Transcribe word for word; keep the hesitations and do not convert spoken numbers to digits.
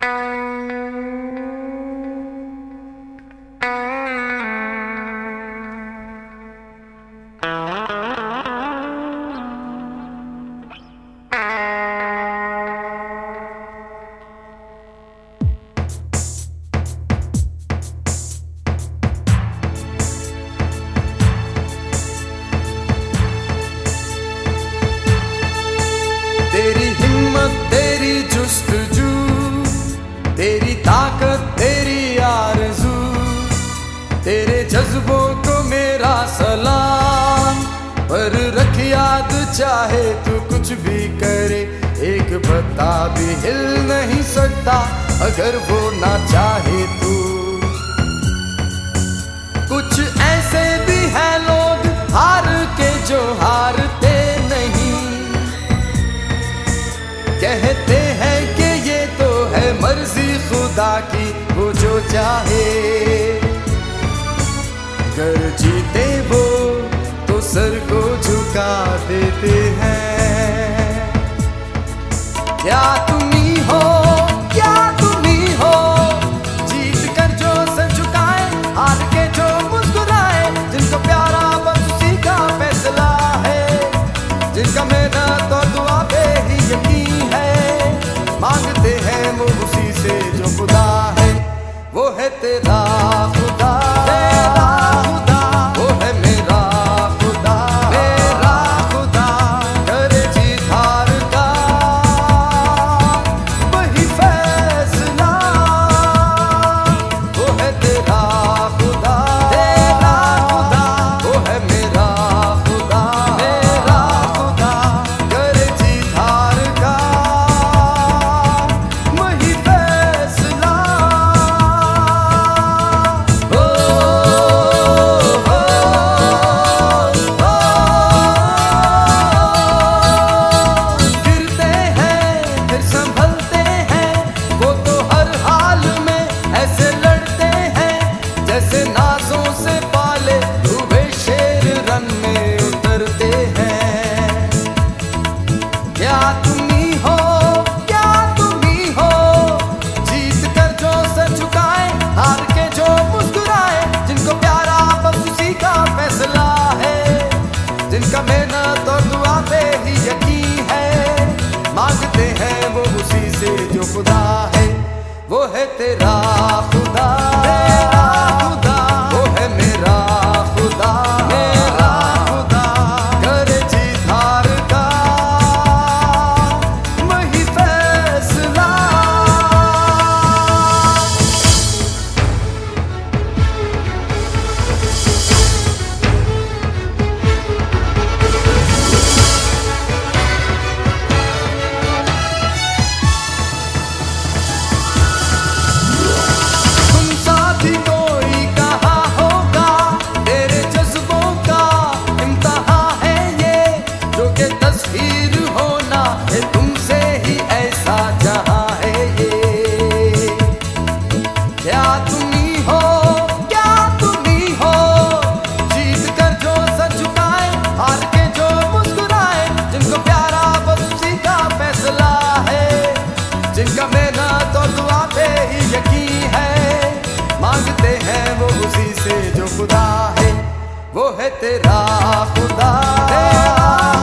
तेरी हिम्मत, तेरी जुस्तजू, तेरी ताकत, तेरी आरज़ू, तेरे जज्बों को मेरा सलाम। पर रख याद, चाहे तू कुछ भी करे, एक पत्ता भी हिल नहीं सकता अगर वो ना चाहे तू। कुछ ऐसे भी हैं लोग हार के जो हारते नहीं, कहते हैं कि ये तो है मर्जी खुदा की, वो जो चाहे। कर जीते वो तो सर को झुका देते हैं। क्या तुम ही हो, क्या तुम ही हो, जीत कर जो सर झुकाए, हार के जो मुस्कुराए, जिनको प्यारा बस उसी का फैसला है, जिनका मेहनत और दुआ पे ही यकीन है, मांगते हैं वो उसी से जो खुदा है। वो है तेरा खुदा, तेरा खुदा, वो है मेरा खुदा, मेरा खुदा। करे जीत हार का वही फैसला, वो है तेरा खुदा, तेरा खुदा, वो है मेरा खुदा, मेरा खुदा। करे जीत हार का वही फैसला। ओ, ओ, ओ, गिरते हैं फिर संभलते हैं, वो तो हर हाल में ऐसे लड़ते हैं, जैसे नाजों से पाले हुए शेर रन में उतरते हैं। क्या तुम ही हो, क्या तुम ही हो, जीत कर जो सर झुकाए, हार के जो मुस्कुराए, जिनको प्यारा बस उसी का फैसला है, जिनका मेहनत और दुआ पे ही यकीन है, मांगते हैं वो उसी से जो खुदा है। वो है तेरा खुदा, तेरा खुदा, वो है मेरा खुदा, मेरा खुदा। करे जीत हार का वही फैसला। तुम साथी कोई कहा होगा, तेरे जज्बों का इम्तिहान है ये, जो कि तस्वीर होना है तुमसे ही ऐसा जहां है ये। क्या तुम ही हो, क्या तुम ही हो, जीत कर जो सर झुकाए, हार के जो मुस्कुराए, जिनको प्यारा बस उसी का फैसला है, जिनका मेहनत और दुआ पे ही यकीन है, मांगते हैं वो उसी से जो खुदा है। वो है तेरा खुदा, तेरा